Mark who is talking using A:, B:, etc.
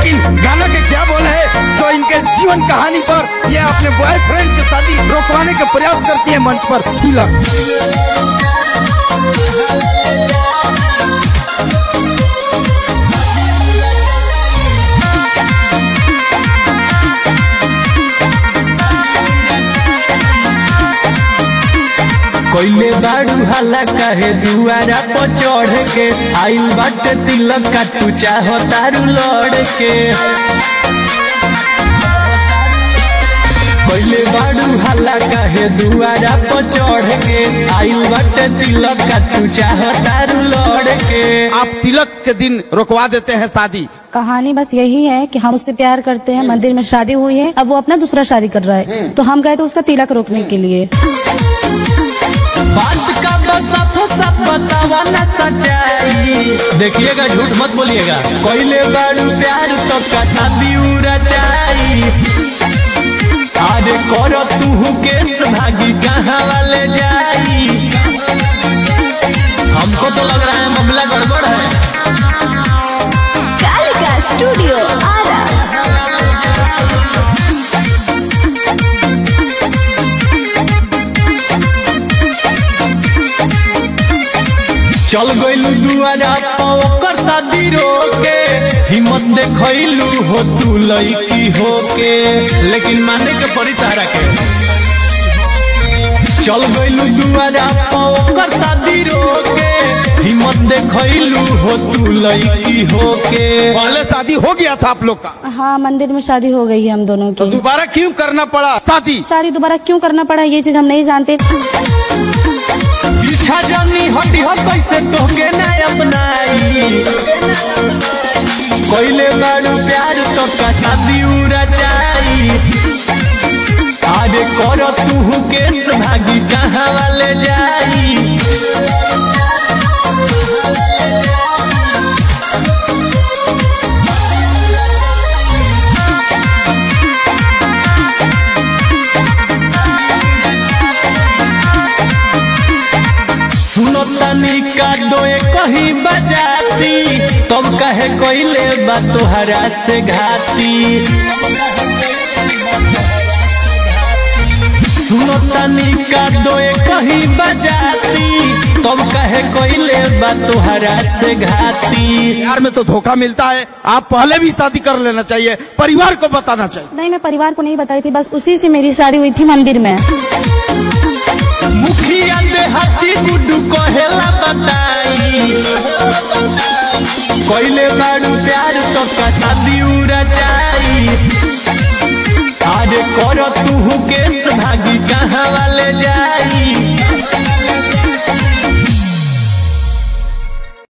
A: लेकिन गाना के क्या बोल है जो इनके जीवन कहानी पर ये अपने बॉयफ्रेंड की शादी रोकवाने का प्रयास करती है मंच पर। तिलक
B: कोइले बाड़ू हल्ला कहे दुआरा पर चढ़ के आइल बाटे तिलक का तू चाहो तारू लड़ के। कोइले बाड़ू हल्ला कहे दुआरा पर चढ़ के आइल बाटे तिलक का तू चाहो तारू लड़ के।
A: आप तिलक के दिन रुकवा देते हैं शादी।
C: कहानी बस यही है कि हम उससे प्यार करते हैं, मंदिर में शादी हुई है, अब वो अपना दूसरा शादी कर रहा है तो हम गए थे उसका तिलक रोकने के लिए।
B: बात का बस साफ बतावा ना सच्चाई, देखिएगा झूठ मत बोलिएगा। कोइले बाड़ू प्यार तो का शादी रचाई, अरे करो तू केस भागी कहाँ वाले जाई। हमको तो लग रहा है मामला गड़बड़ है।
D: कालिका स्टूडियो आरा।
B: चल गइलू दुआरा ओकर शादी रोके, हिम्मत देखैलू हो तू लड़की होके, लेकिन माने के पड़ी तारा के। चल गइलू दुआरा ओकर शादी रोके, हिम्मत देखैलू हो तू लड़की होके।
A: पहले शादी हो गया था आप लोग का?
C: हाँ, मंदिर में शादी हो गई है हम दोनों
A: तो
C: की।
A: दोबारा क्यों करना पड़ा शादी?
C: शादी दोबारा क्यों करना पड़ा ये चीज हम नहीं जानते।
B: पीछा जानी हटी हो कैसे तोके ना अपनाई, कोइले बाड़ू प्यार तो का शादी रचाई, अरे करो तू केस भागी कहाँ वाले जाई। सुनो तनी का दोए कहीं बजाती, तुम कहे कोइले बा तोहरा से घाती। सुनो तनी का दोए कहीं बजाती, तुम कहे कोइले बा तोहरा से घाती।
A: प्यार में तो धोखा मिलता है, आप पहले भी शादी कर लेना चाहिए, परिवार को बताना चाहिए।
C: नहीं, मैं परिवार को नहीं बताई थी, बस उसी से मेरी शादी हुई थी मंदिर में।
B: मुखिया देहाती गुड्डू कहेला बताई, कोइले बाड़ू प्यार तो का शादी रचाई,